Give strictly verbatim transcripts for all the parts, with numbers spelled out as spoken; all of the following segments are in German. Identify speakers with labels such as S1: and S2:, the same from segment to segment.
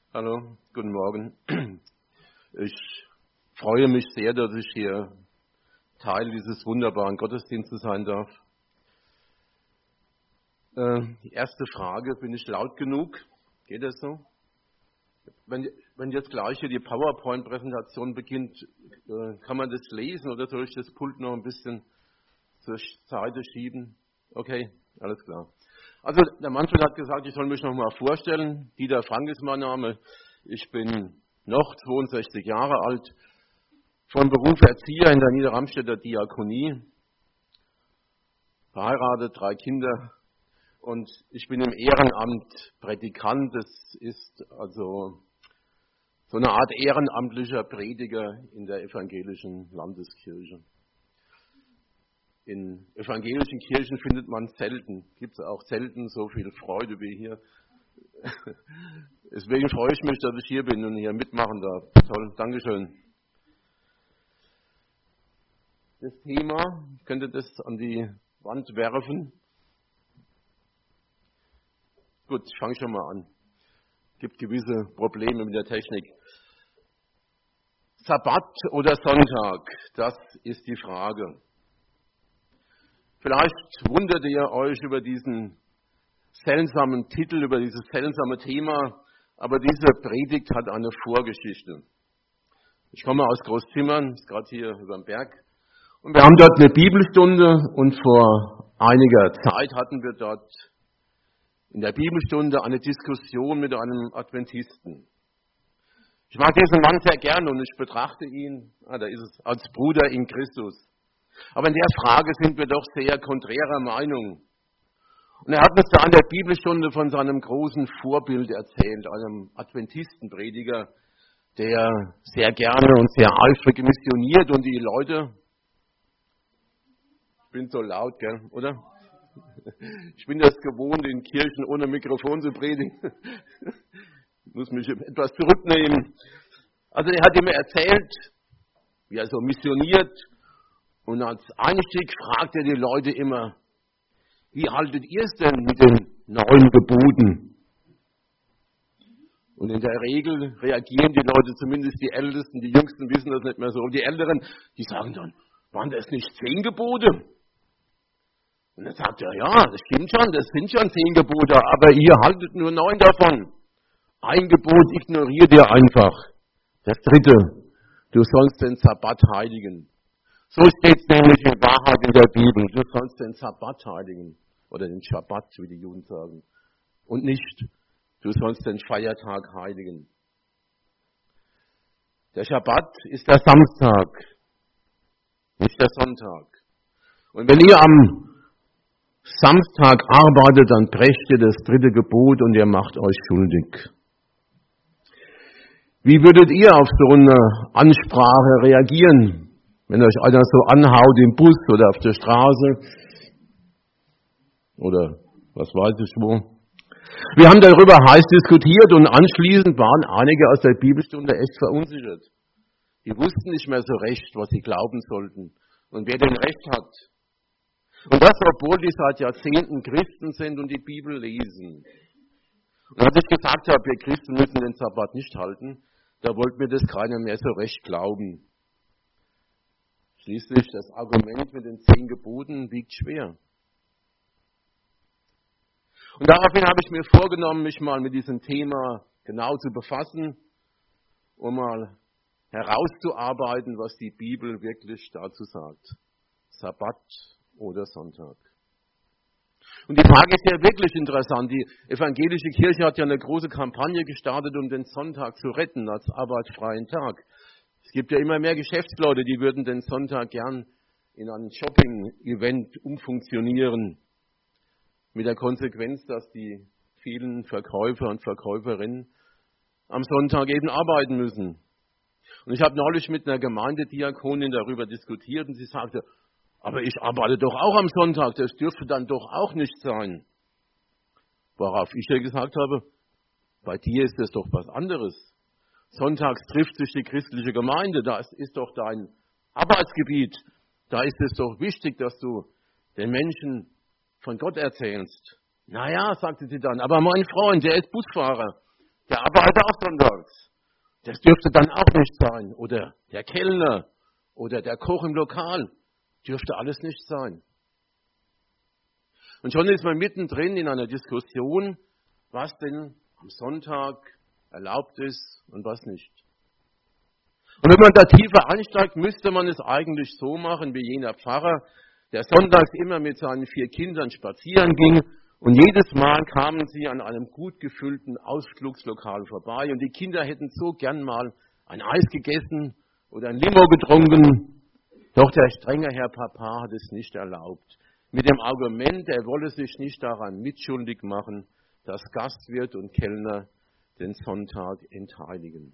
S1: Hallo, guten Morgen. Ich freue mich sehr, dass ich hier Teil dieses wunderbaren Gottesdienstes sein darf. Äh, die erste Frage, bin ich laut genug? Geht das so? Wenn, wenn jetzt gleich hier die PowerPoint-Präsentation beginnt, äh, kann man das lesen oder soll ich das Pult noch ein bisschen zur Seite schieben? Okay, alles klar. Also der Manfred hat gesagt, ich soll mich noch mal vorstellen. Dieter Frank ist mein Name. Ich bin noch zweiundsechzig Jahre alt, von Beruf Erzieher in der Niederramstädter Diakonie, verheiratet, drei Kinder und ich bin im Ehrenamt Prädikant. Das ist also so eine Art ehrenamtlicher Prediger in der evangelischen Landeskirche. In evangelischen Kirchen findet man selten, gibt es auch selten so viel Freude wie hier. Deswegen freue ich mich, dass ich hier bin und hier mitmachen darf. Toll, Dankeschön. Das Thema, ich könnte das an die Wand werfen. Gut, ich fange schon mal an. Es gibt gewisse Probleme mit der Technik. Sabbat oder Sonntag, das ist die Frage. Vielleicht wundert ihr euch über diesen seltsamen Titel, über dieses seltsame Thema, aber diese Predigt hat eine Vorgeschichte. Ich komme aus Großzimmern, ist gerade hier über dem Berg, und wir haben dort eine Bibelstunde und vor einiger Zeit hatten wir dort in der Bibelstunde eine Diskussion mit einem Adventisten. Ich mag diesen Mann sehr gerne und ich betrachte ihn, ah, da ist es, als Bruder in Christus. Aber in der Frage sind wir doch sehr konträrer Meinung. Und er hat uns da an der Bibelstunde von seinem großen Vorbild erzählt, einem Adventistenprediger, der sehr gerne und sehr eifrig missioniert und die Leute, ich bin so laut, gell, oder? Ich bin das gewohnt, in Kirchen ohne Mikrofon zu predigen. Ich muss mich etwas zurücknehmen. Also er hat ihm erzählt, wie er so missioniert. Und als Einstieg fragt er die Leute immer, wie haltet ihr es denn mit den neuen Geboten? Und in der Regel reagieren die Leute, zumindest die Ältesten, die Jüngsten wissen das nicht mehr so. Und die Älteren, die sagen dann, waren das nicht zehn Gebote? Und dann sagt er, ja, das stimmt schon, das sind schon zehn Gebote, aber ihr haltet nur neun davon. Ein Gebot ignoriert ihr einfach. Das dritte, du sollst den Sabbat heiligen. So steht es nämlich in Wahrheit in der Bibel. Du sollst den Sabbat heiligen. Oder den Schabbat, wie die Juden sagen. Und nicht, du sollst den Feiertag heiligen. Der Schabbat ist der Samstag, nicht der Sonntag. Und wenn ihr am Samstag arbeitet, dann brecht ihr das dritte Gebot und ihr macht euch schuldig. Wie würdet ihr auf so eine Ansprache reagieren? Wenn euch einer so anhaut im Bus oder auf der Straße oder was weiß ich wo. Wir haben darüber heiß diskutiert und anschließend waren einige aus der Bibelstunde echt verunsichert. Die wussten nicht mehr so recht, was sie glauben sollten und wer denn recht hat. Und das, obwohl die seit Jahrzehnten Christen sind und die Bibel lesen. Und als ich gesagt habe, wir Christen müssen den Sabbat nicht halten, da wollte mir das keiner mehr so recht glauben. Schließlich, das Argument mit den zehn Geboten wiegt schwer. Und daraufhin habe ich mir vorgenommen, mich mal mit diesem Thema genau zu befassen, um mal herauszuarbeiten, was die Bibel wirklich dazu sagt. Sabbat oder Sonntag. Und die Frage ist ja wirklich interessant. Die evangelische Kirche hat ja eine große Kampagne gestartet, um den Sonntag zu retten als arbeitsfreien Tag. Es gibt ja immer mehr Geschäftsleute, die würden den Sonntag gern in ein Shopping-Event umfunktionieren. Mit der Konsequenz, dass die vielen Verkäufer und Verkäuferinnen am Sonntag eben arbeiten müssen. Und ich habe neulich mit einer Gemeindediakonin darüber diskutiert und sie sagte, aber ich arbeite doch auch am Sonntag, das dürfte dann doch auch nicht sein. Worauf ich ja gesagt habe, bei dir ist das doch was anderes. Sonntags trifft sich die christliche Gemeinde, das ist doch dein Arbeitsgebiet. Da ist es doch wichtig, dass du den Menschen von Gott erzählst. Naja, sagte sie dann, aber mein Freund, der ist Busfahrer, der arbeitet auch sonntags. Das dürfte dann auch nicht sein. Oder der Kellner oder der Koch im Lokal. Dürfte alles nicht sein. Und schon ist man mittendrin in einer Diskussion, was denn am Sonntag erlaubt ist und was nicht. Und wenn man da tiefer einsteigt, müsste man es eigentlich so machen wie jener Pfarrer, der sonntags immer mit seinen vier Kindern spazieren ging und jedes Mal kamen sie an einem gut gefüllten Ausflugslokal vorbei und die Kinder hätten so gern mal ein Eis gegessen oder ein Limo getrunken, doch der strenge Herr Papa hat es nicht erlaubt. Mit dem Argument, er wolle sich nicht daran mitschuldig machen, dass Gastwirt und Kellner den Sonntag entheiligen.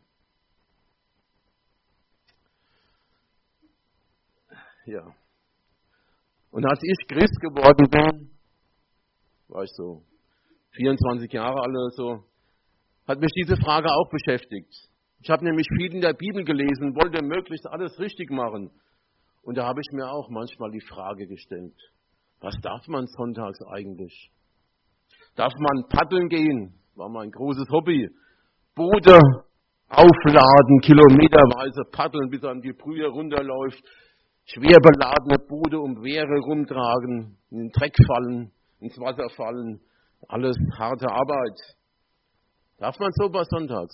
S1: Ja. Und als ich Christ geworden bin, war ich so vierundzwanzig Jahre alt oder so, hat mich diese Frage auch beschäftigt. Ich habe nämlich viel in der Bibel gelesen, wollte möglichst alles richtig machen. Und da habe ich mir auch manchmal die Frage gestellt, was darf man sonntags eigentlich? Darf man paddeln gehen? War mein großes Hobby. Boote aufladen, kilometerweise paddeln, bis einem die Brühe runterläuft. Schwer beladene Boote um Wehre rumtragen, in den Dreck fallen, ins Wasser fallen. Alles harte Arbeit. Darf man sowas sonntags?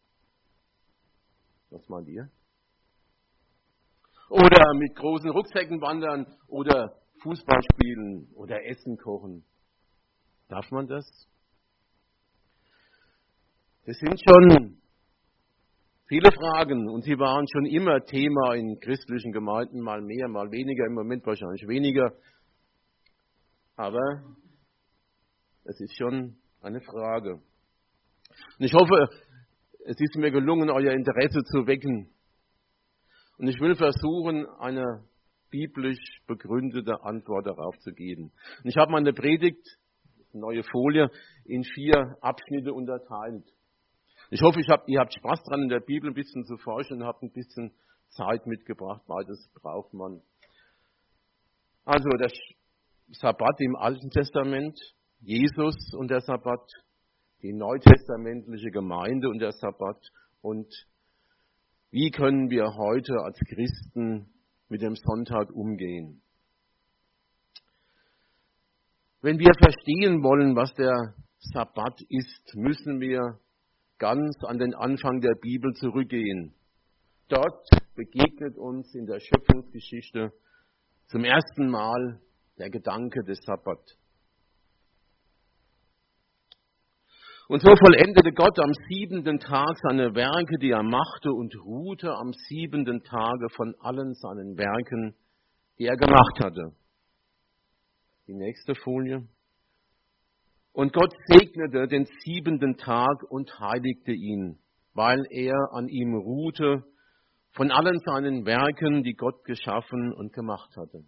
S1: Was meint ihr? Oder mit großen Rucksäcken wandern oder Fußball spielen oder Essen kochen. Darf man das? Das sind schon viele Fragen und sie waren schon immer Thema in christlichen Gemeinden, mal mehr, mal weniger, im Moment wahrscheinlich weniger. Aber es ist schon eine Frage. Und ich hoffe, es ist mir gelungen, euer Interesse zu wecken. Und ich will versuchen, eine biblisch begründete Antwort darauf zu geben. Und ich habe meine Predigt, neue Folie, in vier Abschnitte unterteilt. Ich hoffe, ich hab, ihr habt Spaß dran, in der Bibel ein bisschen zu forschen und habt ein bisschen Zeit mitgebracht, weil das braucht man. Also der Sabbat im Alten Testament, Jesus und der Sabbat, die neutestamentliche Gemeinde und der Sabbat und wie können wir heute als Christen mit dem Sonntag umgehen? Wenn wir verstehen wollen, was der Sabbat ist, müssen wir ganz an den Anfang der Bibel zurückgehen. Dort begegnet uns in der Schöpfungsgeschichte zum ersten Mal der Gedanke des Sabbat. Und so vollendete Gott am siebenten Tag seine Werke, die er machte, und ruhte am siebenten Tage von allen seinen Werken, die er gemacht hatte. Die nächste Folie. Und Gott segnete den siebenten Tag und heiligte ihn, weil er an ihm ruhte von allen seinen Werken, die Gott geschaffen und gemacht hatte.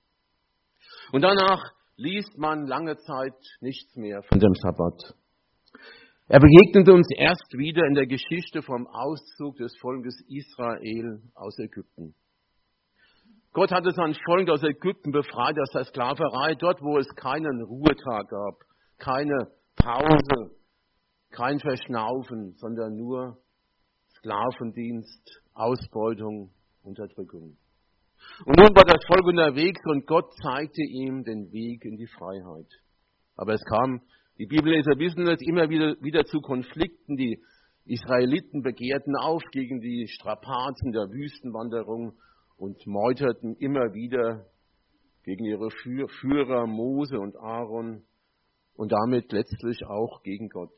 S1: Und danach liest man lange Zeit nichts mehr von dem Sabbat. Er begegnete uns erst wieder in der Geschichte vom Auszug des Volkes Israel aus Ägypten. Gott hatte sein Volk aus Ägypten befreit aus der Sklaverei, dort wo es keinen Ruhetag gab, keine Pause, kein Verschnaufen, sondern nur Sklavendienst, Ausbeutung, Unterdrückung. Und nun war das Volk unterwegs und Gott zeigte ihm den Weg in die Freiheit. Aber es kam, die Bibelleser wissen es, immer wieder, wieder zu Konflikten. Die Israeliten begehrten auf gegen die Strapazen der Wüstenwanderung und meuterten immer wieder gegen ihre Führer Mose und Aaron und damit letztlich auch gegen Gott.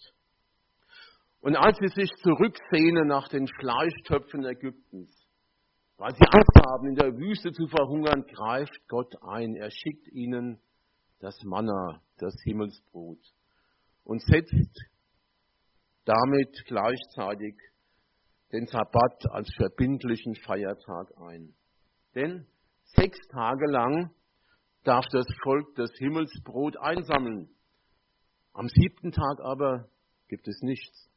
S1: Und als sie sich zurücksehnen nach den Fleischtöpfen Ägyptens, weil sie Angst haben, in der Wüste zu verhungern, greift Gott ein. Er schickt ihnen das Manna, das Himmelsbrot, und setzt damit gleichzeitig den Sabbat als verbindlichen Feiertag ein. Denn sechs Tage lang darf das Volk das Himmelsbrot einsammeln. Am siebten Tag aber gibt es nichts.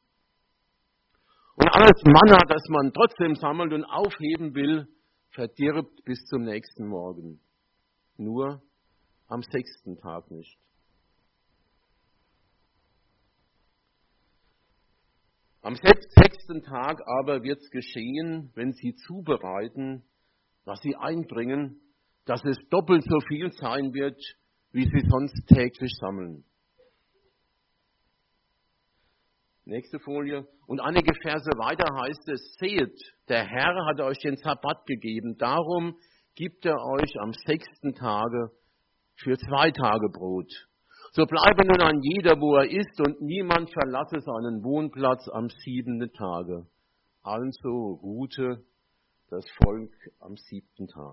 S1: Und alles Manna, das man trotzdem sammelt und aufheben will, verdirbt bis zum nächsten Morgen. Nur am sechsten Tag nicht. Am sechsten Tag aber wird es geschehen, wenn sie zubereiten, was sie einbringen, dass es doppelt so viel sein wird, wie sie sonst täglich sammeln. Nächste Folie. Und einige Verse weiter heißt es, seht, der Herr hat euch den Sabbat gegeben, darum gibt er euch am sechsten Tage für zwei Tage Brot. So bleibe nun ein jeder, wo er ist, und niemand verlasse seinen Wohnplatz am siebenten Tage. Also ruhte das Volk am siebten Tag.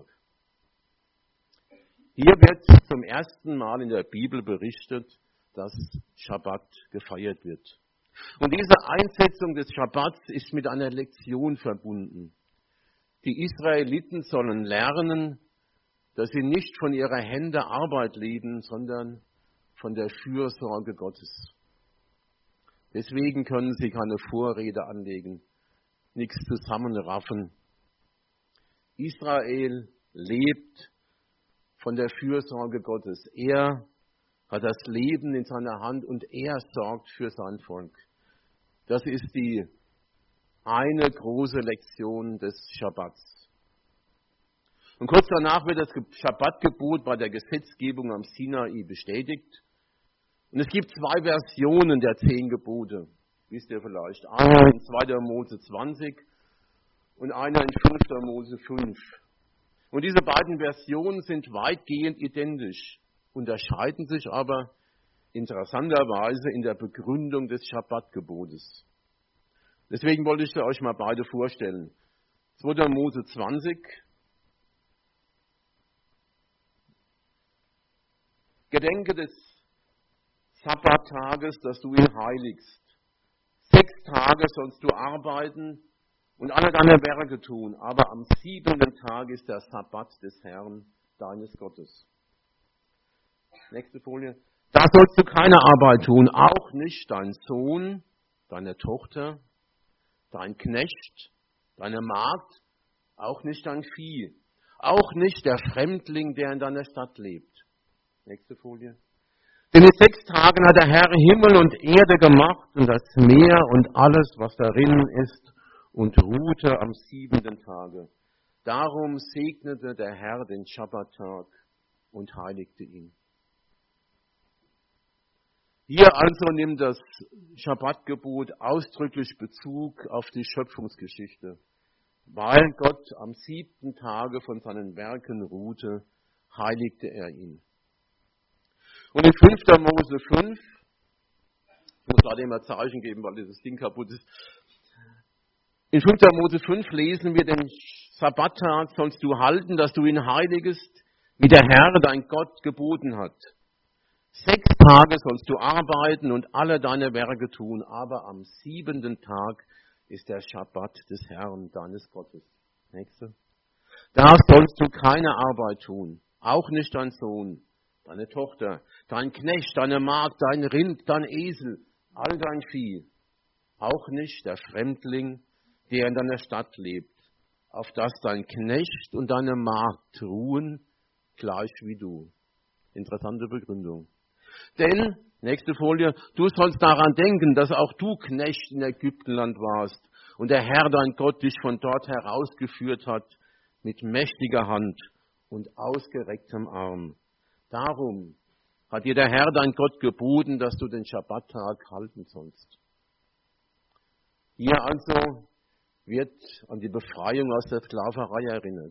S1: Hier wird zum ersten Mal in der Bibel berichtet, dass Schabbat gefeiert wird. Und diese Einsetzung des Schabbats ist mit einer Lektion verbunden. Die Israeliten sollen lernen, dass sie nicht von ihrer Hände Arbeit leben, sondern von der Fürsorge Gottes. Deswegen können sie keine Vorräte anlegen, nichts zusammenraffen. Israel lebt von der Fürsorge Gottes. Er hat das Leben in seiner Hand und er sorgt für sein Volk. Das ist die eine große Lektion des Schabbats. Und kurz danach wird das Schabbatgebot bei der Gesetzgebung am Sinai bestätigt. Und es gibt zwei Versionen der zehn Gebote, wisst ihr vielleicht. Eine in zweiter Mose zwanzig und eine in fünfter Mose fünf. Und diese beiden Versionen sind weitgehend identisch, unterscheiden sich aber interessanterweise in der Begründung des Schabbatgebotes. Deswegen wollte ich euch mal beide vorstellen. zweiter Mose zwanzig. Gedenke des Sabbattages, dass du ihn heiligst. Sechs Tage sollst du arbeiten und alle deine Werke tun, aber am siebenten Tag ist der Sabbat des Herrn, deines Gottes. Nächste Folie. Da sollst du keine Arbeit tun, auch nicht dein Sohn, deine Tochter, dein Knecht, deine Magd, auch nicht dein Vieh, auch nicht der Fremdling, der in deiner Stadt lebt. Nächste Folie. Denn in sechs Tagen hat der Herr Himmel und Erde gemacht und das Meer und alles, was darin ist, und ruhte am siebenten Tage. Darum segnete der Herr den Schabbattag und heiligte ihn. Hier also nimmt das Schabbatgebot ausdrücklich Bezug auf die Schöpfungsgeschichte. Weil Gott am siebten Tage von seinen Werken ruhte, heiligte er ihn. Und in fünfter Mose fünf, ich muss gerade immer Zeichen geben, weil dieses Ding kaputt ist. In fünfter Mose fünf lesen wir, den Sabbattag sollst du halten, dass du ihn heiligest, wie der Herr dein Gott geboten hat. Sechs Tage sollst du arbeiten und alle deine Werke tun, aber am siebenten Tag ist der Schabbat des Herrn, deines Gottes. Nächste. Da sollst du keine Arbeit tun, auch nicht dein Sohn, deine Tochter, dein Knecht, deine Magd, dein Rind, dein Esel, all dein Vieh, auch nicht der Fremdling, der in deiner Stadt lebt, auf das dein Knecht und deine Magd ruhen, gleich wie du. Interessante Begründung. Denn, nächste Folie, du sollst daran denken, dass auch du Knecht in Ägyptenland warst und der Herr dein Gott dich von dort herausgeführt hat mit mächtiger Hand und ausgerecktem Arm. Darum hat dir der Herr dein Gott geboten, dass du den Schabbattag halten sollst. Hier also wird an die Befreiung aus der Sklaverei erinnert.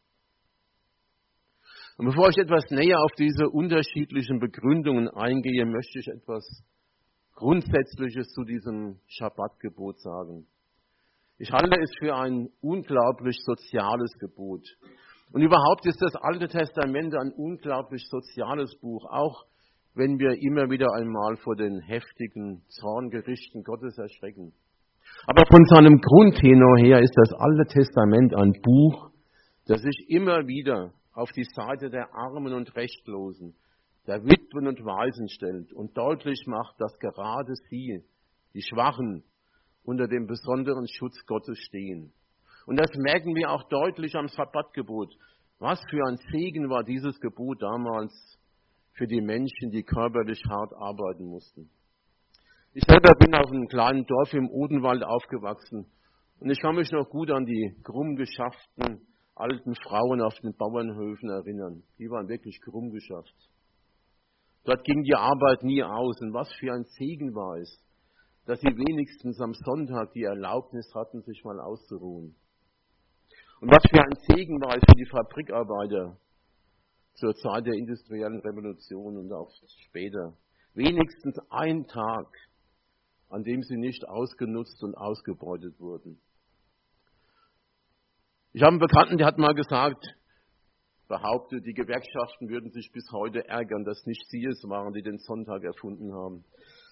S1: Und bevor ich etwas näher auf diese unterschiedlichen Begründungen eingehe, möchte ich etwas Grundsätzliches zu diesem Schabbatgebot sagen. Ich halte es für ein unglaublich soziales Gebot. Und überhaupt ist das Alte Testament ein unglaublich soziales Buch, auch wenn wir immer wieder einmal vor den heftigen Zorngerichten Gottes erschrecken. Aber von seinem Grundtenor her ist das Alte Testament ein Buch, das sich immer wieder auf die Seite der Armen und Rechtlosen, der Witwen und Waisen stellt und deutlich macht, dass gerade sie, die Schwachen, unter dem besonderen Schutz Gottes stehen. Und das merken wir auch deutlich am Sabbatgebot. Was für ein Segen war dieses Gebot damals für die Menschen, die körperlich hart arbeiten mussten. Ich selber bin auf einem kleinen Dorf im Odenwald aufgewachsen und ich kann mich noch gut an die krumm geschafften alten Frauen auf den Bauernhöfen erinnern. Die waren wirklich krumm geschafft. Dort ging die Arbeit nie aus und was für ein Segen war es, dass sie wenigstens am Sonntag die Erlaubnis hatten, sich mal auszuruhen. Und was für ein Segen war es für die Fabrikarbeiter zur Zeit der industriellen Revolution und auch später. Wenigstens ein Tag, an dem sie nicht ausgenutzt und ausgebeutet wurden. Ich habe einen Bekannten, der hat mal gesagt, behauptet, die Gewerkschaften würden sich bis heute ärgern, dass nicht sie es waren, die den Sonntag erfunden haben.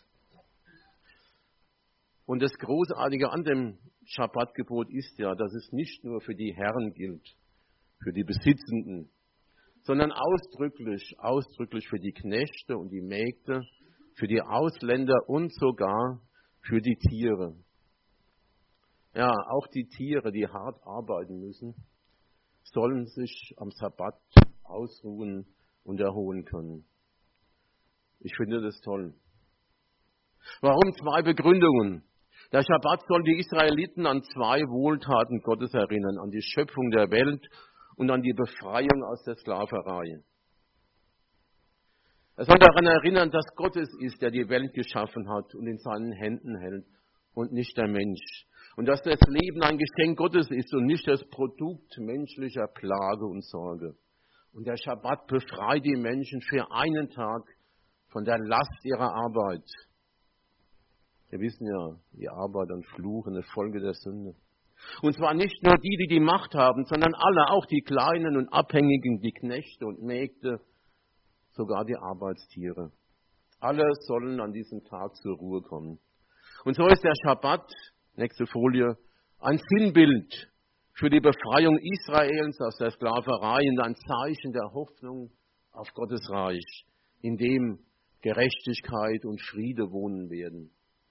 S1: Und das Großartige an dem Schabbatgebot ist ja, dass es nicht nur für die Herren gilt, für die Besitzenden, sondern ausdrücklich, ausdrücklich für die Knechte und die Mägde, für die Ausländer und sogar für die Tiere. Ja, auch die Tiere, die hart arbeiten müssen, sollen sich am Sabbat ausruhen und erholen können. Ich finde das toll. Warum? Zwei Begründungen. Der Schabbat soll die Israeliten an zwei Wohltaten Gottes erinnern, an die Schöpfung der Welt und an die Befreiung aus der Sklaverei. Er soll daran erinnern, dass Gott es ist, der die Welt geschaffen hat und in seinen Händen hält und nicht der Mensch. Und dass das Leben ein Geschenk Gottes ist und nicht das Produkt menschlicher Plage und Sorge. Und der Schabbat befreit die Menschen für einen Tag von der Last ihrer Arbeit. Wir wissen ja, die Arbeit und Fluch eine Folge der Sünde. Und zwar nicht nur die, die die Macht haben, sondern alle, auch die Kleinen und Abhängigen, die Knechte und Mägde, sogar die Arbeitstiere. Alle sollen an diesem Tag zur Ruhe kommen. Und so ist der Schabbat, nächste Folie, ein Sinnbild für die Befreiung Israels aus der Sklaverei und ein Zeichen der Hoffnung auf Gottes Reich, in dem Gerechtigkeit und Friede wohnen werden.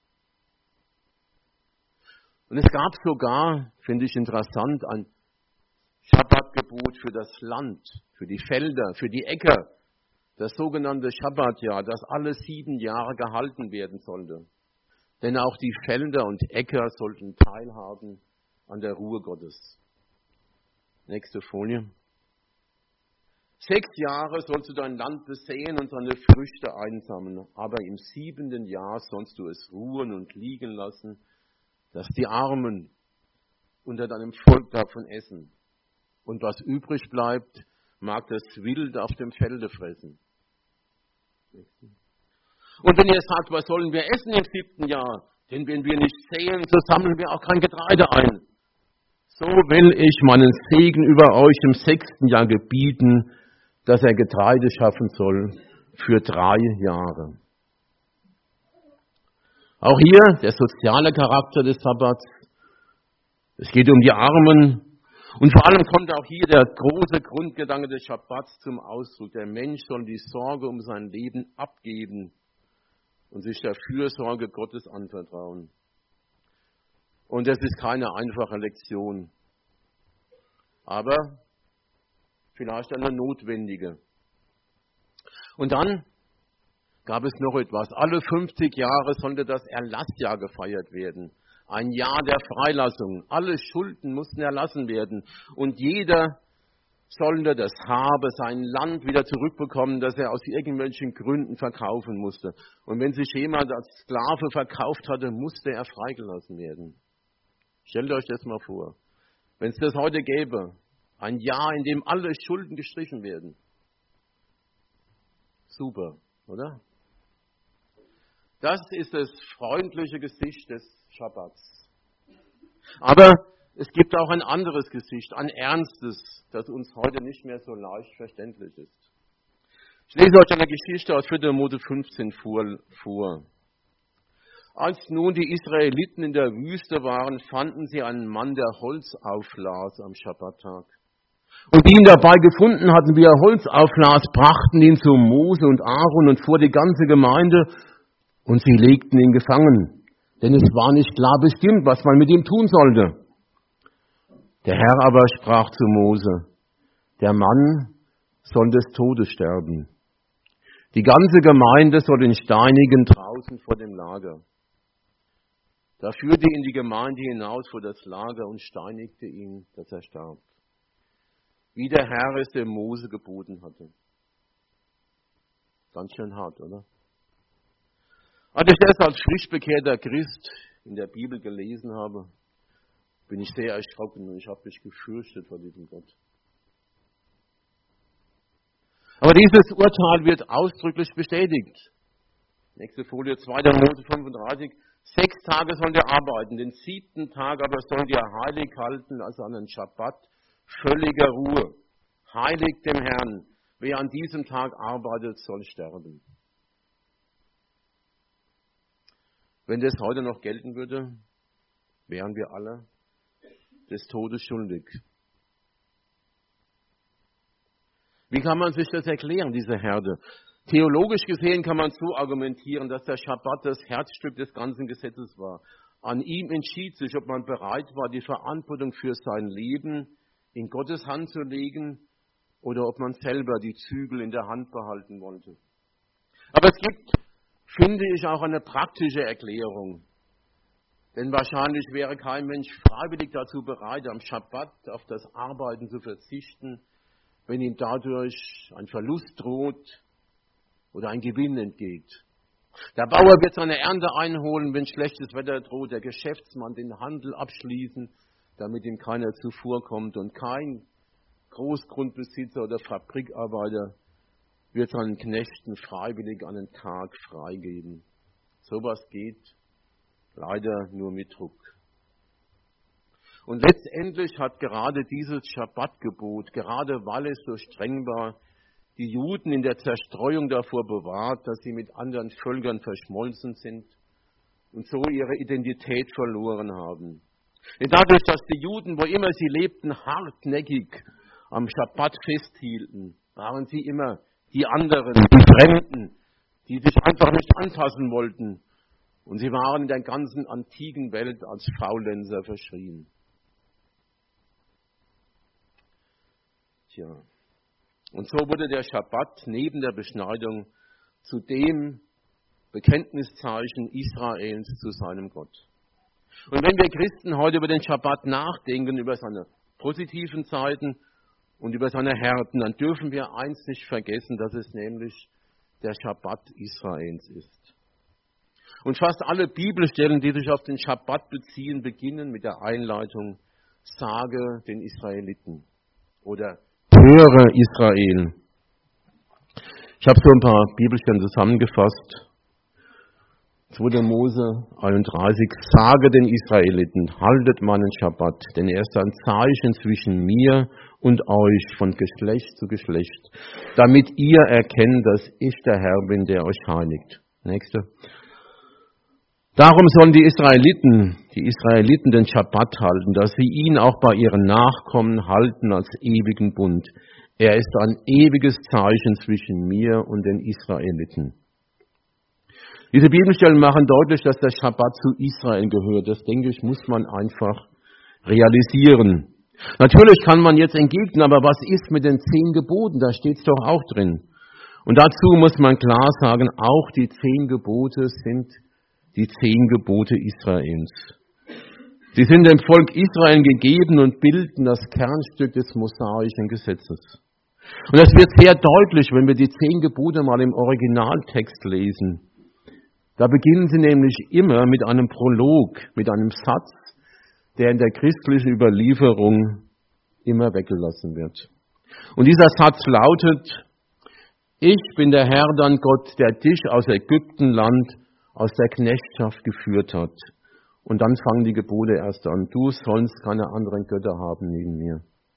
S1: Und es gab sogar, finde ich interessant, ein Schabbatgebot für das Land, für die Felder, für die Äcker, das sogenannte Schabbatjahr, das alle sieben Jahre gehalten werden sollte. Denn auch die Felder und Äcker sollten teilhaben an der Ruhe Gottes. Nächste Folie. Sechs Jahre sollst du dein Land besehen und seine Früchte einsammeln, aber im siebenten Jahr sollst du es ruhen und liegen lassen, dass die Armen unter deinem Volk davon essen. Und was übrig bleibt, mag das Wild auf dem Felde fressen. Und wenn ihr sagt, was sollen wir essen im siebten Jahr? Denn wenn wir nicht säen, so sammeln wir auch kein Getreide ein. So will ich meinen Segen über euch im sechsten Jahr gebieten, dass er Getreide schaffen soll für drei Jahre. Auch hier der soziale Charakter des Sabbats. Es geht um die Armen. Und vor allem kommt auch hier der große Grundgedanke des Schabbats zum Ausdruck. Der Mensch soll die Sorge um sein Leben abgeben und sich der Fürsorge Gottes anvertrauen. Und das ist keine einfache Lektion, aber vielleicht eine notwendige. Und dann gab es noch etwas. Alle fünfzig Jahre sollte das Erlassjahr gefeiert werden. Ein Jahr der Freilassung. Alle Schulden mussten erlassen werden. Und jeder sollte das Habe, sein Land wieder zurückbekommen, das er aus irgendwelchen Gründen verkaufen musste. Und wenn sich jemand als Sklave verkauft hatte, musste er freigelassen werden. Stellt euch das mal vor. Wenn es das heute gäbe, ein Jahr, in dem alle Schulden gestrichen werden. Super, oder? Das ist das freundliche Gesicht des Schabbats. Aber es gibt auch ein anderes Gesicht, ein ernstes, das uns heute nicht mehr so leicht verständlich ist. Ich lese euch eine Geschichte aus fünfter Mose fünfzehn vor. Als nun die Israeliten in der Wüste waren, fanden sie einen Mann, der Holz auflas am Schabbattag. Und die ihn dabei gefunden hatten, wie er Holz auflas, brachten ihn zu Mose und Aaron und vor die ganze Gemeinde, und sie legten ihn gefangen, denn es war nicht klar bestimmt, was man mit ihm tun sollte. Der Herr aber sprach zu Mose, der Mann soll des Todes sterben. Die ganze Gemeinde soll ihn steinigen draußen vor dem Lager. Da führte ihn die Gemeinde hinaus vor das Lager und steinigte ihn, dass er starb. Wie der Herr es dem Mose geboten hatte. Ganz schön hart, oder? Als ich das als frisch bekehrter Christ in der Bibel gelesen habe, bin ich sehr erschrocken und ich habe mich gefürchtet vor diesem Gott. Aber dieses Urteil wird ausdrücklich bestätigt. Nächste Folie, zweiter Mose fünfunddreißig. Sechs Tage sollt ihr arbeiten, den siebten Tag aber sollt ihr heilig halten, also einen Schabbat, völliger Ruhe. Heilig dem Herrn. Wer an diesem Tag arbeitet, soll sterben. Wenn das heute noch gelten würde, wären wir alle des Todes schuldig. Wie kann man sich das erklären, diese Härte? Theologisch gesehen kann man so argumentieren, dass der Schabbat das Herzstück des ganzen Gesetzes war. An ihm entschied sich, ob man bereit war, die Verantwortung für sein Leben in Gottes Hand zu legen oder ob man selber die Zügel in der Hand behalten wollte. Aber es gibt, finde ich, auch eine praktische Erklärung. Denn wahrscheinlich wäre kein Mensch freiwillig dazu bereit, am Schabbat auf das Arbeiten zu verzichten, wenn ihm dadurch ein Verlust droht oder ein Gewinn entgeht. Der Bauer wird seine Ernte einholen, wenn schlechtes Wetter droht, der Geschäftsmann den Handel abschließen, damit ihm keiner zuvorkommt, und kein Großgrundbesitzer oder Fabrikarbeiter wird seinen Knechten freiwillig einen Tag freigeben. Sowas geht leider nur mit Druck. Und letztendlich hat gerade dieses Schabbatgebot, gerade weil es so streng war, die Juden in der Zerstreuung davor bewahrt, dass sie mit anderen Völkern verschmolzen sind und so ihre Identität verloren haben. Denn dadurch, dass die Juden, wo immer sie lebten, hartnäckig am Schabbat festhielten, waren sie immer die anderen, die Fremden, die sich einfach nicht anpassen wollten. Und sie waren in der ganzen antiken Welt als Faulenzer verschrien. Tja. Und so wurde der Schabbat neben der Beschneidung zu dem Bekenntniszeichen Israels zu seinem Gott. Und wenn wir Christen heute über den Schabbat nachdenken, über seine positiven Seiten und über seine Härten, dann dürfen wir eins nicht vergessen, dass es nämlich der Schabbat Israels ist. Und fast alle Bibelstellen, die sich auf den Schabbat beziehen, beginnen mit der Einleitung: Sage den Israeliten oder höre Israel. Ich habe so ein paar Bibelstellen zusammengefasst. zweiter Mose einunddreißig. Sage den Israeliten, haltet meinen Schabbat, denn er ist ein Zeichen zwischen mir und euch von Geschlecht zu Geschlecht, damit ihr erkennt, dass ich der Herr bin, der euch heiligt. Nächste. Darum sollen die Israeliten, die Israeliten den Schabbat halten, dass sie ihn auch bei ihren Nachkommen halten als ewigen Bund. Er ist ein ewiges Zeichen zwischen mir und den Israeliten. Diese Bibelstellen machen deutlich, dass der Schabbat zu Israel gehört. Das, denke ich, muss man einfach realisieren. Natürlich kann man jetzt entgegnen, aber was ist mit den zehn Geboten? Da steht es doch auch drin. Und dazu muss man klar sagen, auch die zehn Gebote sind die zehn Gebote Israels. Sie sind dem Volk Israel gegeben und bilden das Kernstück des mosaischen Gesetzes. Und das wird sehr deutlich, wenn wir die zehn Gebote mal im Originaltext lesen. Da beginnen sie nämlich immer mit einem Prolog, mit einem Satz, der in der christlichen Überlieferung immer weggelassen wird. Und dieser Satz lautet: Ich bin der Herr, dein Gott, der dich aus Ägyptenland, aus der Knechtschaft geführt hat. Und dann fangen die Gebote erst an. Du sollst keine anderen Götter haben neben mir.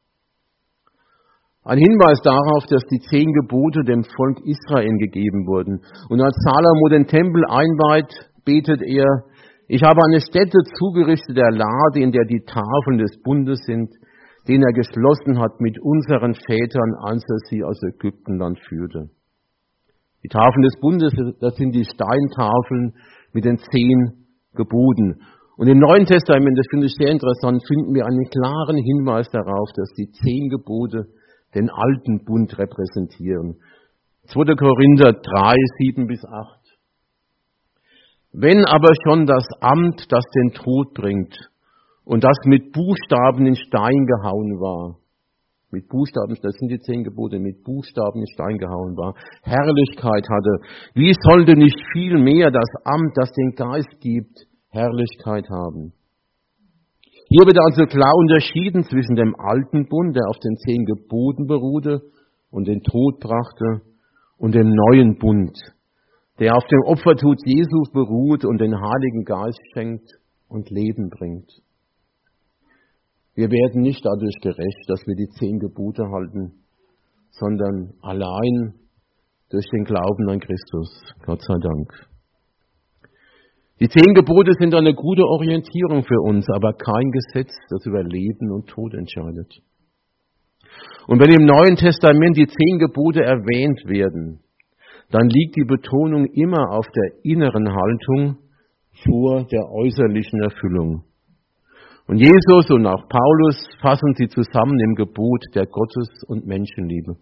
S1: Ein Hinweis darauf, dass die zehn Gebote dem Volk Israel gegeben wurden. Und als Salomo den Tempel einweiht, betet er: Ich habe eine Stätte zugerichtet, der Lade, in der die Tafeln des Bundes sind, den er geschlossen hat mit unseren Vätern, als er sie aus Ägyptenland führte. Die Tafeln des Bundes, das sind die Steintafeln mit den zehn Geboten. Und im Neuen Testament, das finde ich sehr interessant, finden wir einen klaren Hinweis darauf, dass die zehn Gebote den alten Bund repräsentieren. zweiter Korinther drei, sieben bis acht. Wenn aber schon das Amt, das den Tod bringt und das mit Buchstaben in Stein gehauen war, mit Buchstaben, das sind die zehn Gebote, mit Buchstaben in Stein gehauen war, Herrlichkeit hatte, wie sollte nicht viel mehr das Amt, das den Geist gibt, Herrlichkeit haben? Hier wird also klar unterschieden zwischen dem alten Bund, der auf den zehn Geboten beruhte und den Tod brachte, und dem neuen Bund, der auf dem Opfertod Jesu beruht und den Heiligen Geist schenkt und Leben bringt. Wir werden nicht dadurch gerecht, dass wir die zehn Gebote halten, sondern allein durch den Glauben an Christus. Gott sei Dank. Die zehn Gebote sind eine gute Orientierung für uns, aber kein Gesetz, das über Leben und Tod entscheidet. Und wenn im Neuen Testament die zehn Gebote erwähnt werden, dann liegt die Betonung immer auf der inneren Haltung vor der äußerlichen Erfüllung. Und Jesus und auch Paulus fassen sie zusammen im Gebot der Gottes- und Menschenliebe.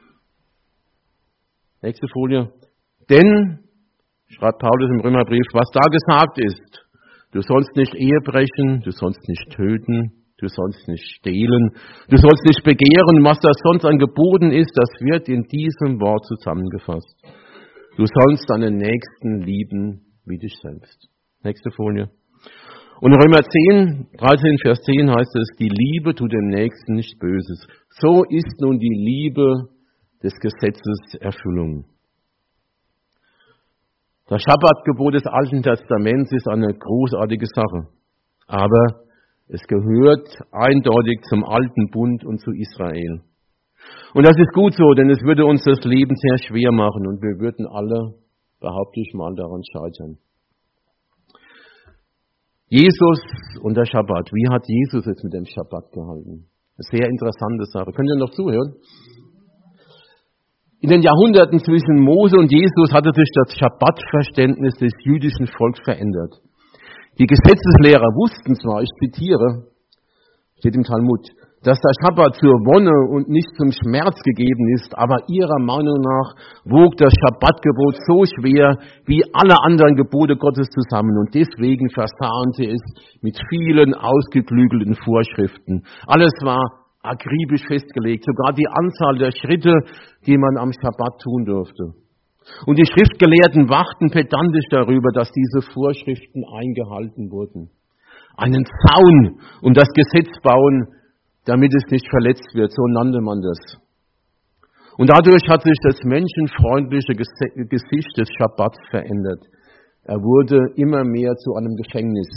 S1: Nächste Folie. Denn, schreibt Paulus im Römerbrief, was da gesagt ist, du sollst nicht Ehe brechen, du sollst nicht töten, du sollst nicht stehlen, du sollst nicht begehren, was da sonst an Geboten ist, das wird in diesem Wort zusammengefasst. Du sollst deinen Nächsten lieben wie dich selbst. Nächste Folie. Und in Römer zehn, dreizehn, Vers zehn heißt es, die Liebe tut dem Nächsten nicht Böses. So ist nun die Liebe des Gesetzes Erfüllung. Das Schabbatgebot des Alten Testaments ist eine großartige Sache. Aber es gehört eindeutig zum Alten Bund und zu Israel. Und das ist gut so, denn es würde uns das Leben sehr schwer machen und wir würden alle, behaupte ich mal, daran scheitern. Jesus und der Schabbat. Wie hat Jesus es mit dem Schabbat gehalten? Eine sehr interessante Sache. Könnt ihr noch zuhören? In den Jahrhunderten zwischen Mose und Jesus hatte sich das Schabbatverständnis des jüdischen Volks verändert. Die Gesetzeslehrer wussten zwar, ich zitiere, steht im Talmud, dass der Schabbat zur Wonne und nicht zum Schmerz gegeben ist, aber ihrer Meinung nach wog das Schabbatgebot so schwer wie alle anderen Gebote Gottes zusammen und deswegen versahen sie es mit vielen ausgeklügelten Vorschriften. Alles war akribisch festgelegt, sogar die Anzahl der Schritte, die man am Schabbat tun durfte. Und die Schriftgelehrten wachten pedantisch darüber, dass diese Vorschriften eingehalten wurden. Einen Zaun um das Gesetz bauen, damit es nicht verletzt wird, so nannte man das. Und dadurch hat sich das menschenfreundliche Gesicht des Schabbats verändert. Er wurde immer mehr zu einem Gefängnis.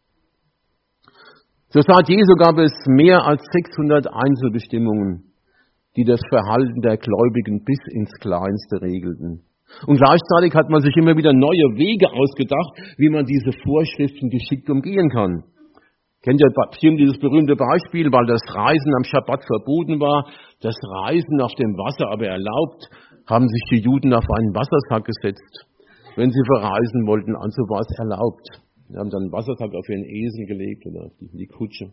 S1: Zur Zeit Jesu gab es mehr als sechshundert Einzelbestimmungen, die das Verhalten der Gläubigen bis ins Kleinste regelten. Und gleichzeitig hat man sich immer wieder neue Wege ausgedacht, wie man diese Vorschriften geschickt umgehen kann. Kennt ihr bestimmt dieses berühmte Beispiel, weil das Reisen am Schabbat verboten war, das Reisen auf dem Wasser aber erlaubt, haben sich die Juden auf einen Wassersack gesetzt, wenn sie verreisen wollten, also war es erlaubt. Sie haben dann einen Wassersack auf ihren Esel gelegt oder auf die, die Kutsche.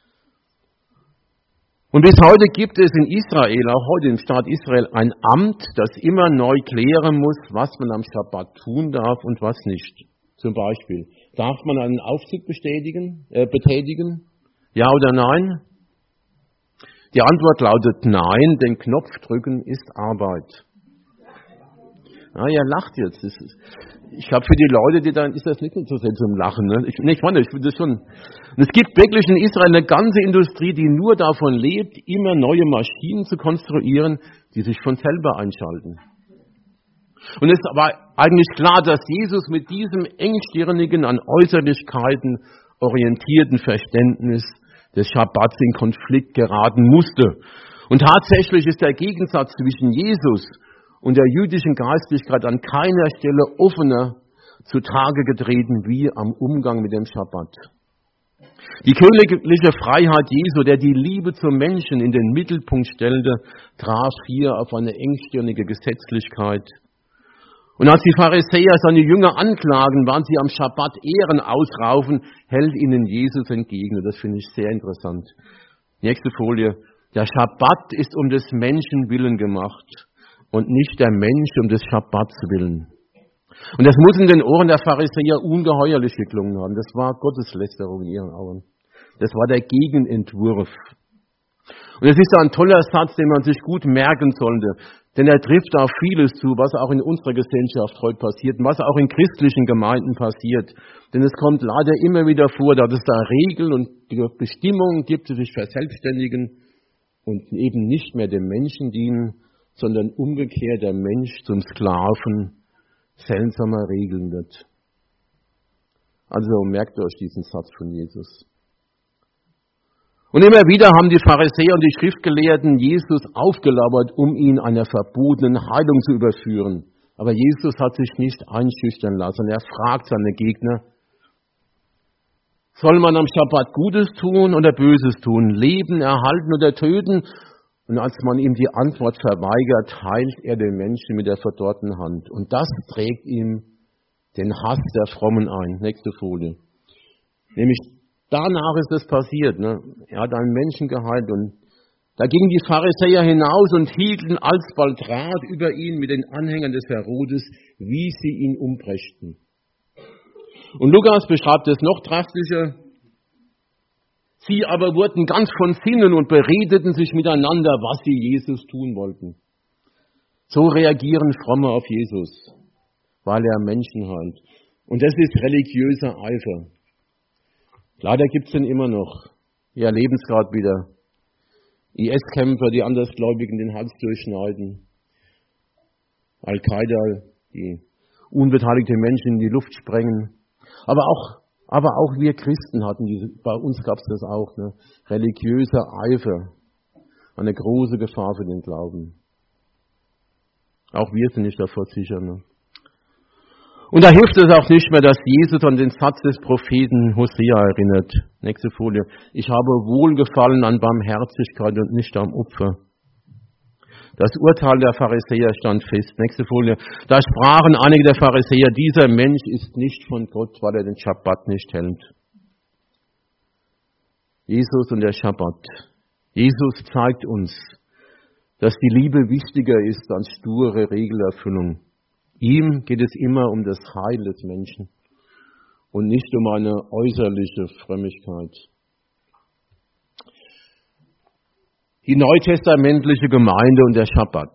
S1: Und bis heute gibt es in Israel, auch heute im Staat Israel, ein Amt, das immer neu klären muss, was man am Schabbat tun darf und was nicht. Zum Beispiel, darf man einen Aufzug bestätigen, äh, betätigen? Ja oder nein? Die Antwort lautet nein, denn Knopf drücken ist Arbeit. Ah, ihr lacht jetzt. Das ist, ich glaube, für die Leute, die dann ist das nicht so sehr zum Lachen. Ne? Ich, nee, ich meine, ich finde das schon. Und es gibt wirklich in Israel eine ganze Industrie, die nur davon lebt, immer neue Maschinen zu konstruieren, die sich von selber einschalten. Und es ist aber eigentlich klar, dass Jesus mit diesem engstirnigen, an Äußerlichkeiten orientierten Verständnis des Schabbats in Konflikt geraten musste. Und tatsächlich ist der Gegensatz zwischen Jesus und der jüdischen Geistlichkeit an keiner Stelle offener zutage getreten wie am Umgang mit dem Schabbat. Die königliche Freiheit Jesu, der die Liebe zum Menschen in den Mittelpunkt stellte, traf hier auf eine engstirnige Gesetzlichkeit. Und als die Pharisäer seine Jünger anklagen, waren sie am Schabbat Ehren ausraufen, hält ihnen Jesus entgegen. Und das finde ich sehr interessant. Nächste Folie. Der Schabbat ist um des Menschen willen gemacht und nicht der Mensch um des Schabbats willen. Und das muss in den Ohren der Pharisäer ungeheuerlich geklungen haben. Das war Gotteslästerung in ihren Augen. Das war der Gegenentwurf. Und es ist ein toller Satz, den man sich gut merken sollte. Denn er trifft auf vieles zu, was auch in unserer Gesellschaft heute passiert und was auch in christlichen Gemeinden passiert. Denn es kommt leider immer wieder vor, dass es da Regeln und Bestimmungen gibt, die sich verselbstständigen und eben nicht mehr dem Menschen dienen, sondern umgekehrt der Mensch zum Sklaven seltsamer Regeln wird. Also merkt euch diesen Satz von Jesus. Und immer wieder haben die Pharisäer und die Schriftgelehrten Jesus aufgelauert, um ihn einer verbotenen Heilung zu überführen. Aber Jesus hat sich nicht einschüchtern lassen. Er fragt seine Gegner, soll man am Schabbat Gutes tun oder Böses tun, leben, erhalten oder töten? Und als man ihm die Antwort verweigert, heilt er den Menschen mit der verdorrten Hand. Und das trägt ihm den Hass der Frommen ein. Nächste Folie. Nämlich danach ist es passiert. Ne? Er hat einen Menschen geheilt und da gingen die Pharisäer hinaus und hielten alsbald Rat über ihn mit den Anhängern des Herodes, wie sie ihn umbrächten. Und Lukas beschreibt es noch drastischer. Sie aber wurden ganz von Sinnen und beredeten sich miteinander, was sie Jesus tun wollten. So reagieren Fromme auf Jesus, weil er Menschen heilt. Und das ist religiöser Eifer. Leider gibt es den immer noch. Wir erleben es gerade wieder. I S-Kämpfer, die Andersgläubigen den Hals durchschneiden. Al-Qaida, die unbeteiligte Menschen in die Luft sprengen. Aber auch, aber auch wir Christen hatten diese, bei uns gab es das auch, ne? Religiöser Eifer. Eine große Gefahr für den Glauben. Auch wir sind nicht davor sicher. Ne? Und da hilft es auch nicht mehr, dass Jesus an den Satz des Propheten Hosea erinnert. Nächste Folie. Ich habe Wohlgefallen an Barmherzigkeit und nicht am Opfer. Das Urteil der Pharisäer stand fest. Nächste Folie. Da sprachen einige der Pharisäer, dieser Mensch ist nicht von Gott, weil er den Schabbat nicht hält. Jesus und der Schabbat. Jesus zeigt uns, dass die Liebe wichtiger ist als sture Regelerfüllung. Ihm geht es immer um das Heil des Menschen und nicht um eine äußerliche Frömmigkeit. Die neutestamentliche Gemeinde und der Schabbat.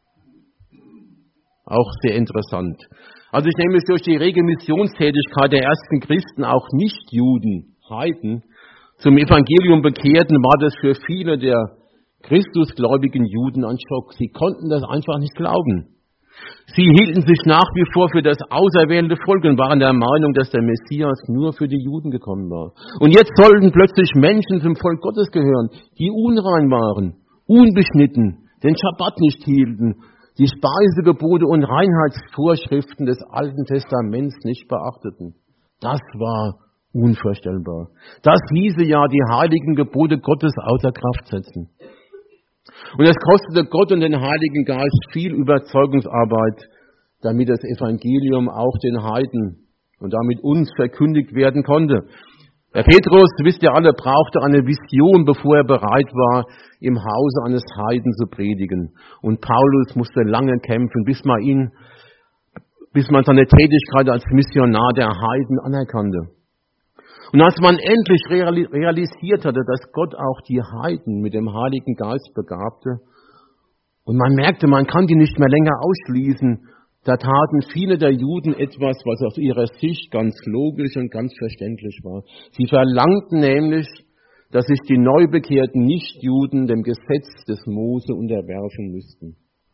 S1: Auch sehr interessant. Also ich nehme es durch die rege Missionstätigkeit der ersten Christen, auch Nichtjuden, Heiden, zum Evangelium bekehrten, war das für viele der christusgläubigen Juden ein Schock. Sie konnten das einfach nicht glauben. Sie hielten sich nach wie vor für das auserwählte Volk und waren der Meinung, dass der Messias nur für die Juden gekommen war. Und jetzt sollten plötzlich Menschen zum Volk Gottes gehören, die unrein waren, unbeschnitten, den Schabbat nicht hielten, die Speisegebote und Reinheitsvorschriften des Alten Testaments nicht beachteten. Das war unvorstellbar. Das hieße ja, die heiligen Gebote Gottes außer Kraft setzen. Und es kostete Gott und den Heiligen Geist viel Überzeugungsarbeit, damit das Evangelium auch den Heiden und damit uns verkündigt werden konnte. Der Petrus, wisst ihr alle, brauchte eine Vision, bevor er bereit war, im Hause eines Heiden zu predigen. Und Paulus musste lange kämpfen, bis man ihn, bis man seine Tätigkeit als Missionar der Heiden anerkannte. Und als man endlich realisiert hatte, dass Gott auch die Heiden mit dem Heiligen Geist begabte, und man merkte, man kann die nicht mehr länger ausschließen, da taten viele der Juden etwas, was aus ihrer Sicht ganz logisch und ganz verständlich war. Sie verlangten nämlich, dass sich die neubekehrten Nichtjuden dem Gesetz des Mose unterwerfen müssten.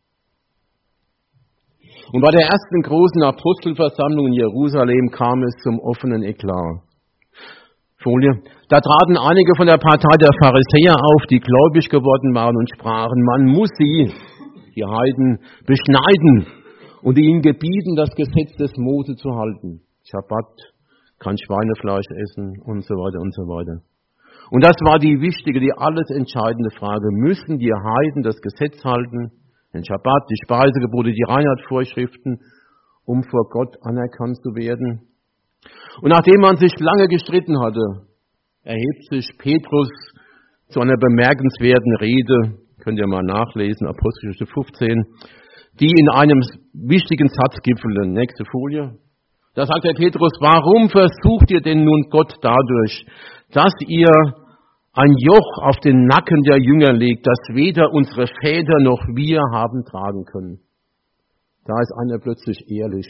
S1: Und bei der ersten großen Apostelversammlung in Jerusalem kam es zum offenen Eklat. Folie. Da traten einige von der Partei der Pharisäer auf, die gläubig geworden waren und sprachen, man muss sie, die Heiden, beschneiden und ihnen gebieten, das Gesetz des Mose zu halten. Schabbat, kein Schweinefleisch essen und so weiter und so weiter. Und das war die wichtige, die alles entscheidende Frage. Müssen die Heiden das Gesetz halten, den Schabbat, die Speisegebote, die Reinheitsvorschriften, um vor Gott anerkannt zu werden? Und nachdem man sich lange gestritten hatte, erhebt sich Petrus zu einer bemerkenswerten Rede, könnt ihr mal nachlesen, Apostelgeschichte fünfzehn, die in einem wichtigen Satz gipfeln. Nächste Folie. Da sagt der Petrus, warum versucht ihr denn nun Gott dadurch, dass ihr ein Joch auf den Nacken der Jünger legt, das weder unsere Väter noch wir haben tragen können? Da ist einer plötzlich ehrlich.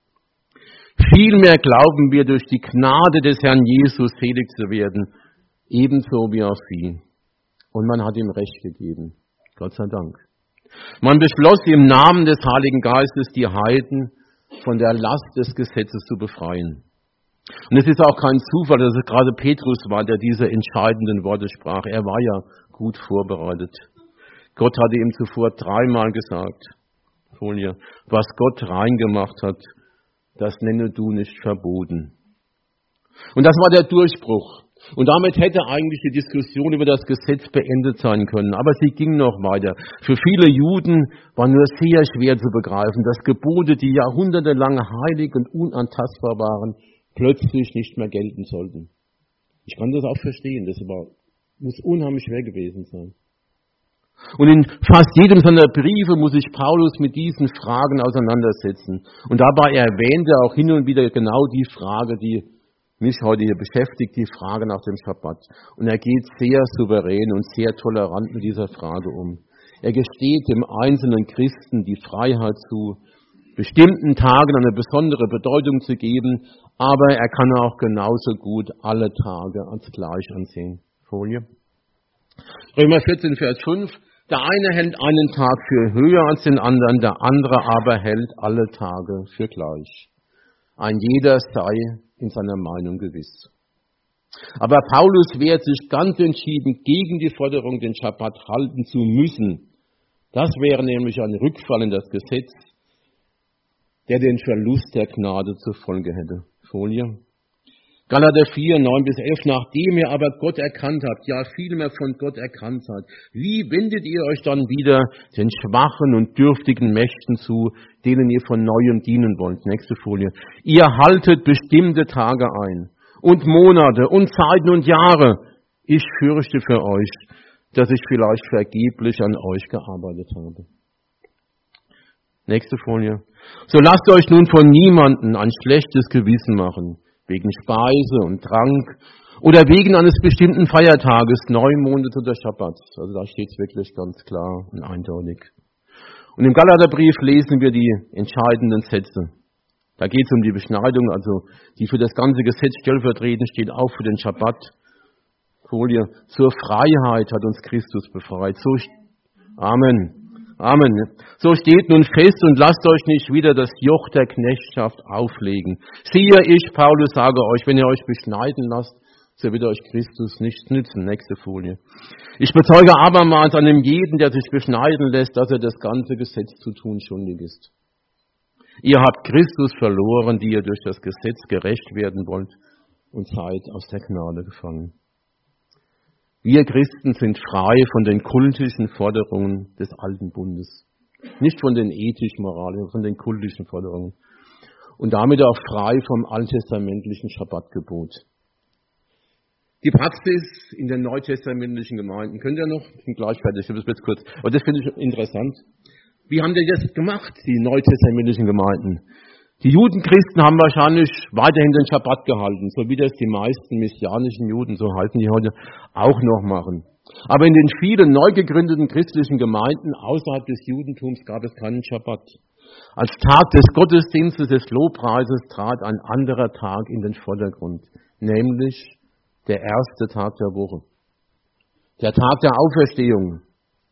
S1: Vielmehr glauben wir, durch die Gnade des Herrn Jesus selig zu werden, ebenso wie auch sie. Und man hat ihm Recht gegeben. Gott sei Dank. Man beschloss, im Namen des Heiligen Geistes die Heiden von der Last des Gesetzes zu befreien. Und es ist auch kein Zufall, dass es gerade Petrus war, der diese entscheidenden Worte sprach. Er war ja gut vorbereitet. Gott hatte ihm zuvor dreimal gesagt, Folie, was Gott reingemacht hat, das nenne du nicht verboten. Und das war der Durchbruch. Und damit hätte eigentlich die Diskussion über das Gesetz beendet sein können. Aber sie ging noch weiter. Für viele Juden war nur sehr schwer zu begreifen, dass Gebote, die jahrhundertelang heilig und unantastbar waren, plötzlich nicht mehr gelten sollten. Ich kann das auch verstehen. Das war, muss unheimlich schwer gewesen sein. Und in fast jedem seiner Briefe muss sich Paulus mit diesen Fragen auseinandersetzen. Und dabei erwähnt er auch hin und wieder genau die Frage, die mich heute hier beschäftigt, die Frage nach dem Schabbat. Und er geht sehr souverän und sehr tolerant mit dieser Frage um. Er gesteht dem einzelnen Christen die Freiheit zu, bestimmten Tagen eine besondere Bedeutung zu geben, aber er kann auch genauso gut alle Tage als gleich ansehen. Folie. Römer vierzehn, Vers fünf. Der eine hält einen Tag für höher als den anderen, der andere aber hält alle Tage für gleich. Ein jeder sei in seiner Meinung gewiss. Aber Paulus wehrt sich ganz entschieden gegen die Forderung, den Schabbat halten zu müssen. Das wäre nämlich ein Rückfall in das Gesetz, der den Verlust der Gnade zur Folge hätte. Folie. Galater vier, neun bis elf. Nachdem ihr aber Gott erkannt habt, ja vielmehr von Gott erkannt seid, wie wendet ihr euch dann wieder den schwachen und dürftigen Mächten zu, denen ihr von Neuem dienen wollt? Nächste Folie. Ihr haltet bestimmte Tage ein und Monate und Zeiten und Jahre. Ich fürchte für euch, dass ich vielleicht vergeblich an euch gearbeitet habe. Nächste Folie. So lasst euch nun von niemandem ein schlechtes Gewissen machen, wegen Speise und Trank oder wegen eines bestimmten Feiertages, Neumondes oder Schabbats. Also da steht es wirklich ganz klar und eindeutig. Und im Galaterbrief lesen wir die entscheidenden Sätze. Da geht es um die Beschneidung, also die für das ganze Gesetz stellvertretend steht, auch für den Schabbat. Folie. Zur Freiheit hat uns Christus befreit. So, Amen. Amen. So steht nun fest und lasst euch nicht wieder das Joch der Knechtschaft auflegen. Siehe, ich, Paulus, sage euch, wenn ihr euch beschneiden lasst, so wird euch Christus nichts nützen. Nächste Folie. Ich bezeuge abermals an dem jeden, der sich beschneiden lässt, dass er das ganze Gesetz zu tun schuldig ist. Ihr habt Christus verloren, die ihr durch das Gesetz gerecht werden wollt, und seid aus der Gnade gefangen. Wir Christen sind frei von den kultischen Forderungen des alten Bundes. Nicht von den ethisch-moralischen, von den kultischen Forderungen. Und damit auch frei vom alttestamentlichen Schabbatgebot. Die Praxis in den neutestamentlichen Gemeinden, könnt ihr noch? Ich bin gleich fertig, das wird kurz. Aber das finde ich interessant. Wie haben die das gemacht, die neutestamentlichen Gemeinden? Die Judenchristen haben wahrscheinlich weiterhin den Schabbat gehalten, so wie das die meisten messianischen Juden, so halten die heute, auch noch machen. Aber in den vielen neu gegründeten christlichen Gemeinden außerhalb des Judentums gab es keinen Schabbat. Als Tag des Gottesdienstes, des Lobpreises trat ein anderer Tag in den Vordergrund, nämlich der erste Tag der Woche, der Tag der Auferstehung.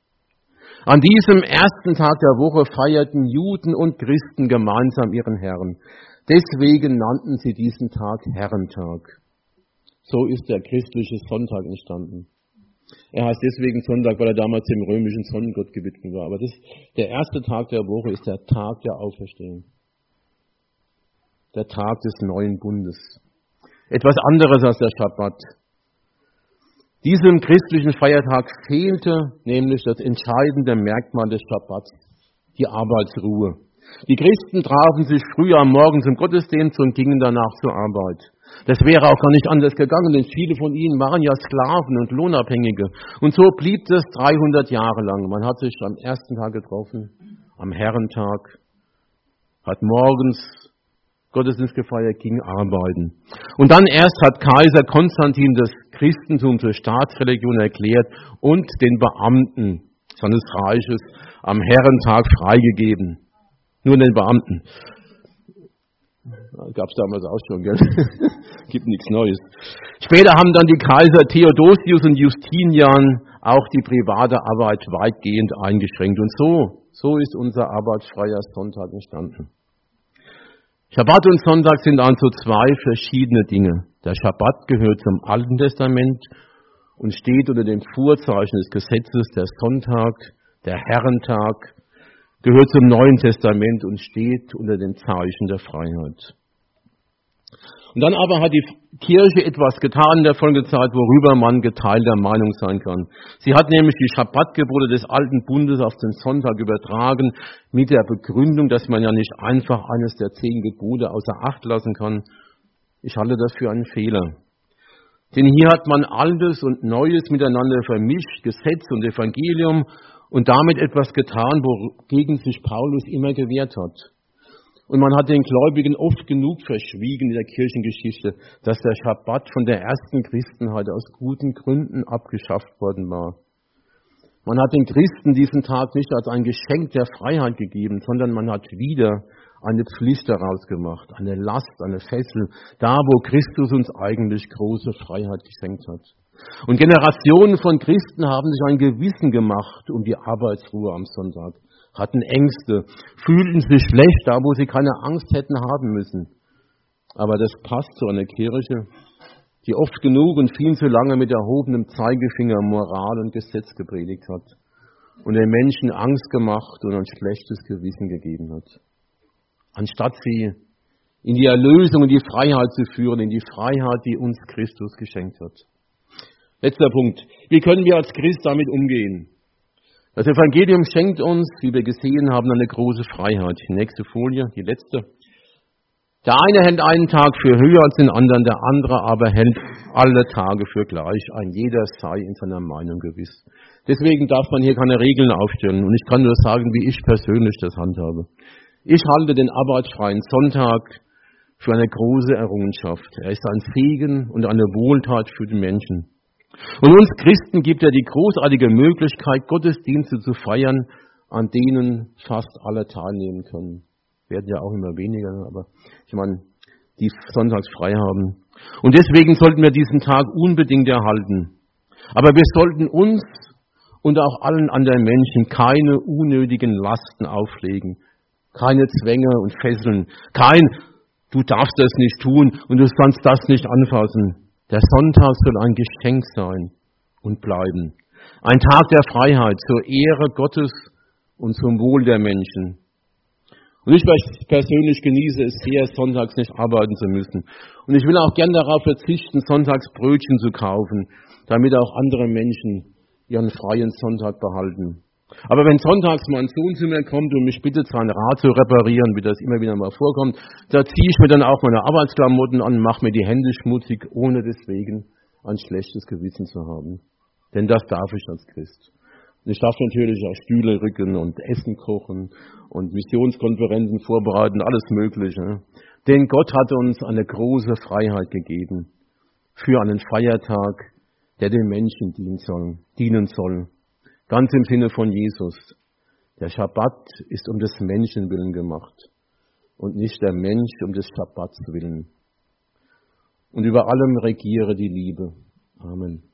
S1: An diesem ersten Tag der Woche feierten Juden und Christen gemeinsam ihren Herrn. Deswegen nannten sie diesen Tag Herrentag. So ist der christliche Sonntag entstanden. Er heißt deswegen Sonntag, weil er damals dem römischen Sonnengott gewidmet war. Aber das, der erste Tag der Woche ist der Tag der Auferstehung. Der Tag des neuen Bundes. Etwas anderes als der Schabbat. Diesem christlichen Feiertag fehlte nämlich das entscheidende Merkmal des Schabbats, die Arbeitsruhe. Die Christen trafen sich früh am Morgen zum Gottesdienst und gingen danach zur Arbeit. Das wäre auch gar nicht anders gegangen, denn viele von ihnen waren ja Sklaven und Lohnabhängige. Und so blieb es dreihundert Jahre lang. Man hat sich am ersten Tag getroffen, am Herrentag, hat morgens Gottesdienst gefeiert, ging arbeiten. Und dann erst hat Kaiser Konstantin das Christentum zur Staatsreligion erklärt und den Beamten seines Reiches am Herrentag freigegeben. Nur den Beamten. Gab es damals auch schon, gell? Gibt nichts Neues. Später haben dann die Kaiser Theodosius und Justinian auch die private Arbeit weitgehend eingeschränkt. Und so, so ist unser arbeitsfreier Sonntag entstanden. Schabbat und Sonntag sind also zwei verschiedene Dinge. Der Schabbat gehört zum Alten Testament und steht unter dem Vorzeichen des Gesetzes. Der Sonntag, der Herrentag, gehört zum Neuen Testament und steht unter dem Zeichen der Freiheit. Und dann aber hat die Kirche etwas getan in der Folgezeit, worüber man geteilter Meinung sein kann. Sie hat nämlich die Schabbatgebote des Alten Bundes auf den Sonntag übertragen, mit der Begründung, dass man ja nicht einfach eines der zehn Gebote außer Acht lassen kann. Ich halte das für einen Fehler. Denn hier hat man Altes und Neues miteinander vermischt, Gesetz und Evangelium, und damit etwas getan, wogegen sich Paulus immer gewehrt hat. Und man hat den Gläubigen oft genug verschwiegen in der Kirchengeschichte, dass der Schabbat von der ersten Christenheit aus guten Gründen abgeschafft worden war. Man hat den Christen diesen Tag nicht als ein Geschenk der Freiheit gegeben, sondern man hat wieder eine Pflicht daraus gemacht, eine Last, eine Fessel, da wo Christus uns eigentlich große Freiheit geschenkt hat. Und Generationen von Christen haben sich ein Gewissen gemacht um die Arbeitsruhe am Sonntag, hatten Ängste, fühlten sich schlecht, da wo sie keine Angst hätten haben müssen. Aber das passt zu einer Kirche, die oft genug und viel zu lange mit erhobenem Zeigefinger Moral und Gesetz gepredigt hat und den Menschen Angst gemacht und ein schlechtes Gewissen gegeben hat. Anstatt sie in die Erlösung und die Freiheit zu führen, in die Freiheit, die uns Christus geschenkt hat. Letzter Punkt. Wie können wir als Christ damit umgehen? Das Evangelium schenkt uns, wie wir gesehen haben, eine große Freiheit. Die nächste Folie, die letzte. Der eine hält einen Tag für höher als den anderen, der andere aber hält alle Tage für gleich. Ein jeder sei in seiner Meinung gewiss. Deswegen darf man hier keine Regeln aufstellen. Und ich kann nur sagen, wie ich persönlich das handhabe. Ich halte den arbeitsfreien Sonntag für eine große Errungenschaft. Er ist ein Segen und eine Wohltat für den Menschen. Und uns Christen gibt er die großartige Möglichkeit, Gottesdienste zu feiern, an denen fast alle teilnehmen können. Werden ja auch immer weniger, aber ich meine, die sonntags frei haben. Und deswegen sollten wir diesen Tag unbedingt erhalten. Aber wir sollten uns und auch allen anderen Menschen keine unnötigen Lasten auflegen, keine Zwänge und Fesseln, kein, du darfst das nicht tun und du sollst das nicht anfassen. Der Sonntag soll ein Geschenk sein und bleiben. Ein Tag der Freiheit zur Ehre Gottes und zum Wohl der Menschen. Und ich persönlich genieße es sehr, sonntags nicht arbeiten zu müssen. Und ich will auch gern darauf verzichten, sonntags Brötchen zu kaufen, damit auch andere Menschen ihren freien Sonntag behalten. Aber wenn sonntags mein Sohn zu mir kommt und mich bittet, sein Rad zu reparieren, wie das immer wieder mal vorkommt, da ziehe ich mir dann auch meine Arbeitsklamotten an, mache mir die Hände schmutzig, ohne deswegen ein schlechtes Gewissen zu haben. Denn das darf ich als Christ. Und ich darf natürlich auch Stühle rücken und Essen kochen und Missionskonferenzen vorbereiten, alles Mögliche. Denn Gott hat uns eine große Freiheit gegeben für einen Feiertag, der den Menschen dienen soll. Dienen soll. Ganz im Sinne von Jesus. Der Schabbat ist um des Menschen willen gemacht und nicht der Mensch um des Schabbats willen. Und über allem regiere die Liebe. Amen.